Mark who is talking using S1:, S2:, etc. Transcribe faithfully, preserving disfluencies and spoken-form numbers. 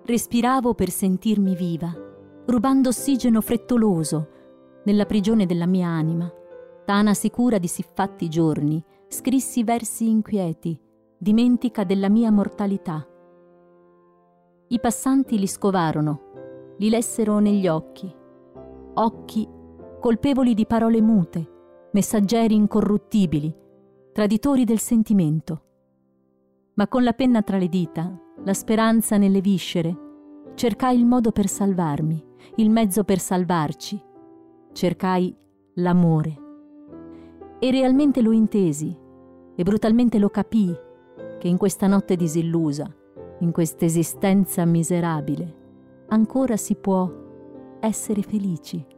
S1: Respiravo per sentirmi viva, rubando ossigeno frettoloso nella prigione della mia anima. Tana sicura di siffatti giorni, scrissi versi inquieti, dimentica della mia mortalità. I passanti li scovarono, li lessero negli occhi, occhi colpevoli di parole mute, messaggeri incorruttibili, traditori del sentimento. Ma con la penna tra le dita, la speranza nelle viscere, cercai il modo per salvarmi, il mezzo per salvarci. Cercai l'amore. E realmente lo intesi, e brutalmente lo capii, che in questa notte disillusa, in questa esistenza miserabile, ancora si può essere felici.